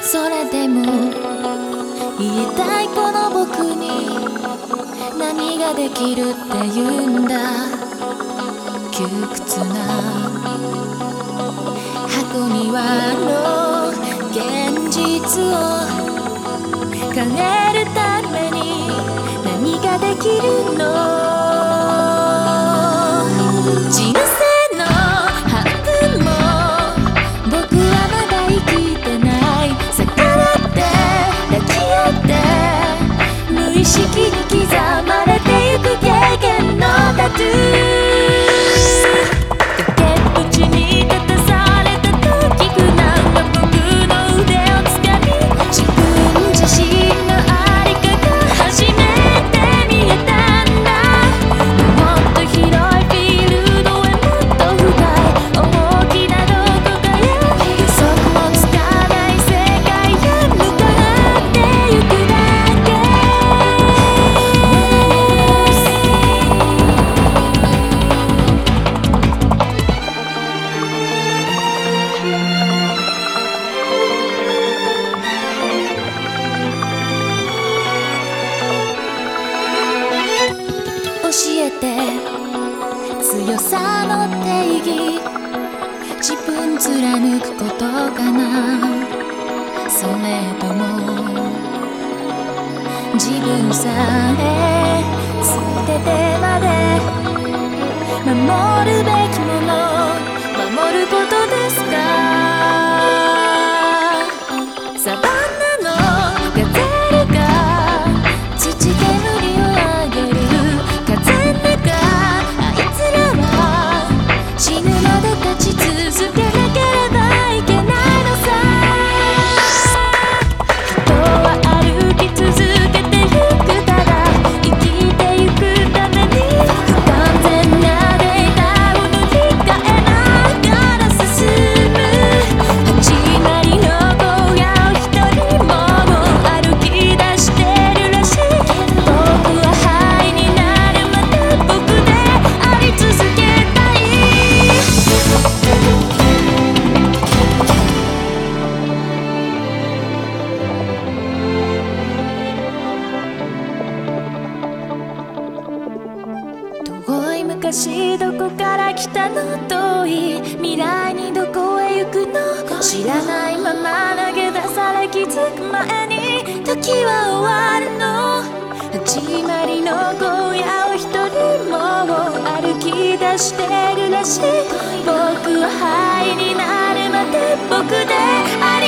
それでも言いたいこの僕に何ができるって言うんだ。窮屈な箱庭の現実を変えるために何ができるの。人生の半分も僕はまだ生きてない。逆らって抱き合って無意識に刻まれてゆく経験のタトゥー。崖っぷちに立たされた時不難な僕の腕をつかみ、自分自身のありかが初めて見えたんだ。もっと広いフィールドへもっと深い大きなどこかへ予測もつかない世界へ向かってゆくだけ。教えて強さの定義、自分貫くことかな。それとも自分さえ捨ててまで守るべきもの守ることですか。サバンナのガゼルが土煙を上げる風の中、あいつらは死ぬまで立ち続けなければいけないのさ。人は歩き続けてゆく、ただ生きてゆくために不完全なデータを塗り替えながら進む。始まりの荒野を一人も歩き出してるらしい。僕は灰になるまで僕であり続けたい。遠い昔どこから来たの、遠い未来にどこへ行くの、知らないまま投げ出され気づく前に時は終わるの。始まりの荒野を一人も歩き出してるらしい。僕は灰になるまで僕であり